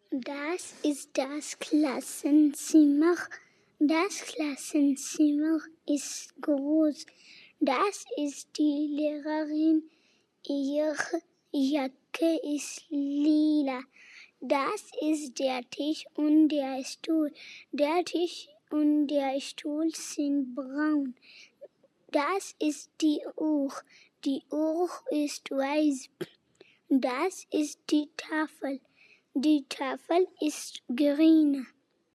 Das ist das Klassenzimmer. Das Klassenzimmer ist groß. Das ist die Lehrerin. Ihre Jacke ist lila. Das ist der Tisch und der Stuhl. Der Tisch und der Stuhl sind braun. Das ist die Uhr. Die Uhr ist weiß. Das ist die Tafel. Die Tafel ist grün.